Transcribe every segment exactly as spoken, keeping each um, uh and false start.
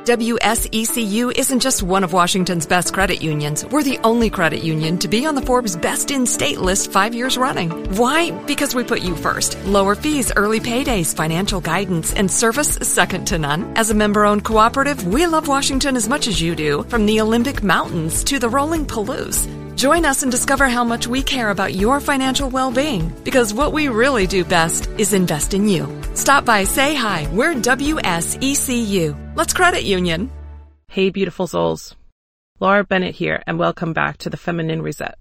W S E C U isn't just one of Washington's best credit unions. We're the only credit union to be on the Forbes Best in State list five years running. Why? Because we put you first. Lower fees, early paydays, financial guidance, and service second to none. As a member-owned cooperative, we love Washington as much as you do, from the Olympic Mountains to the rolling Palouse. Join us and discover how much we care about your financial well-being, because what we really do best is invest in you. Stop by, say hi. We're W S E C U. Let's credit union. Hey, beautiful souls. Laura Bennett here, and welcome back to the Feminine Reset.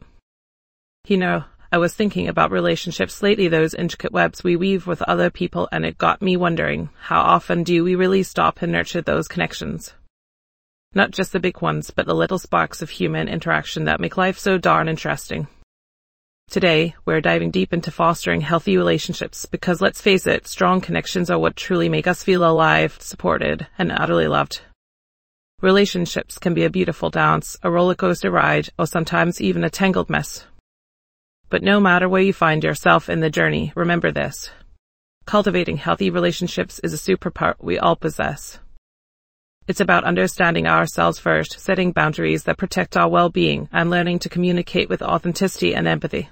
You know, I was thinking about relationships lately, those intricate webs we weave with other people, and it got me wondering, how often do we really stop and nurture those connections? Not just the big ones, but the little sparks of human interaction that make life so darn interesting. Today, we're diving deep into fostering healthy relationships because, let's face it, strong connections are what truly make us feel alive, supported, and utterly loved. Relationships can be a beautiful dance, a roller coaster ride, or sometimes even a tangled mess. But no matter where you find yourself in the journey, remember this. Cultivating healthy relationships is a superpower we all possess. It's about understanding ourselves first, setting boundaries that protect our well-being, and learning to communicate with authenticity and empathy.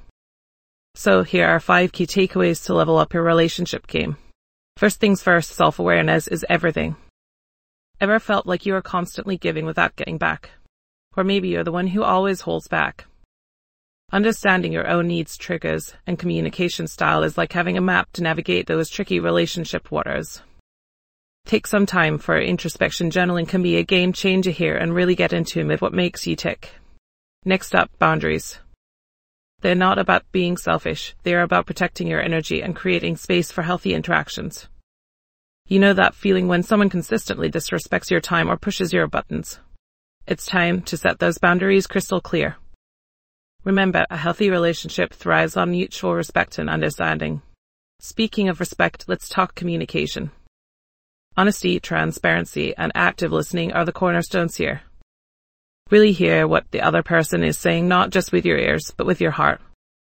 So here are five key takeaways to level up your relationship game. First things first, self-awareness is everything. Ever felt like you are constantly giving without getting back? Or maybe you're the one who always holds back. Understanding your own needs, triggers, and communication style is like having a map to navigate those tricky relationship waters. Take some time for introspection. Journaling can be a game changer here, and really get into with what makes you tick. Next up, boundaries. They're not about being selfish. They're about protecting your energy and creating space for healthy interactions. You know that feeling when someone consistently disrespects your time or pushes your buttons. It's time to set those boundaries crystal clear. Remember, a healthy relationship thrives on mutual respect and understanding. Speaking of respect, let's talk communication. Honesty, transparency, and active listening are the cornerstones here. Really hear what the other person is saying, not just with your ears, but with your heart.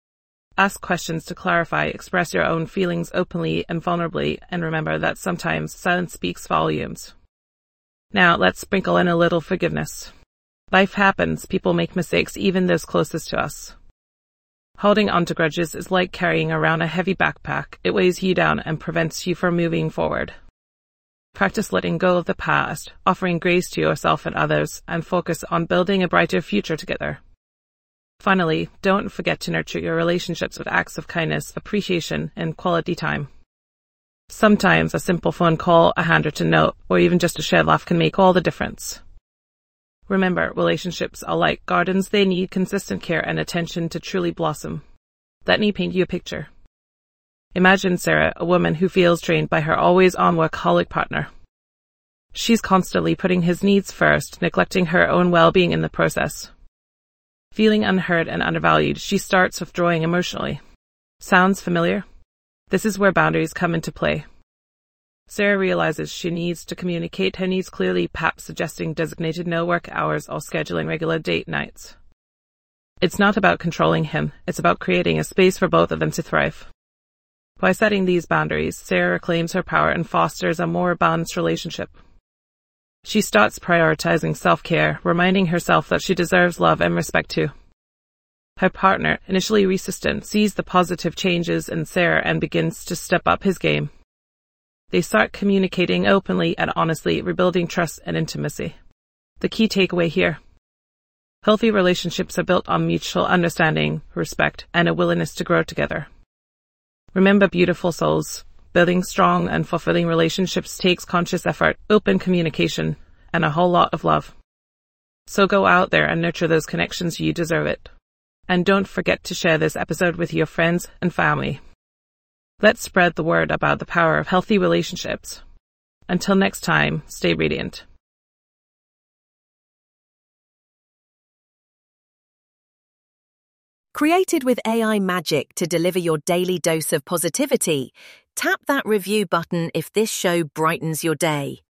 Ask questions to clarify, express your own feelings openly and vulnerably, and remember that sometimes silence speaks volumes. Now, let's sprinkle in a little forgiveness. Life happens, people make mistakes, even those closest to us. Holding on to grudges is like carrying around a heavy backpack. It weighs you down and prevents you from moving forward. Practice letting go of the past, offering grace to yourself and others, and focus on building a brighter future together. Finally, don't forget to nurture your relationships with acts of kindness, appreciation, and quality time. Sometimes a simple phone call, a handwritten note, or even just a shared laugh can make all the difference. Remember, relationships are like gardens. They need consistent care and attention to truly blossom. Let me paint you a picture. Imagine Sarah, a woman who feels drained by her always-on workaholic partner. She's constantly putting his needs first, neglecting her own well-being in the process. Feeling unheard and undervalued, she starts withdrawing emotionally. Sounds familiar? This is where boundaries come into play. Sarah realizes she needs to communicate her needs clearly, perhaps suggesting designated no-work hours or scheduling regular date nights. It's not about controlling him, it's about creating a space for both of them to thrive. By setting these boundaries, Sarah reclaims her power and fosters a more balanced relationship. She starts prioritizing self-care, reminding herself that she deserves love and respect too. Her partner, initially resistant, sees the positive changes in Sarah and begins to step up his game. They start communicating openly and honestly, rebuilding trust and intimacy. The key takeaway here: healthy relationships are built on mutual understanding, respect, and a willingness to grow together. Remember, beautiful souls, building strong and fulfilling relationships takes conscious effort, open communication, and a whole lot of love. So go out there and nurture those connections. You deserve it. And don't forget to share this episode with your friends and family. Let's spread the word about the power of healthy relationships. Until next time, stay radiant. Created with A I magic to deliver your daily dose of positivity, tap that review button if this show brightens your day.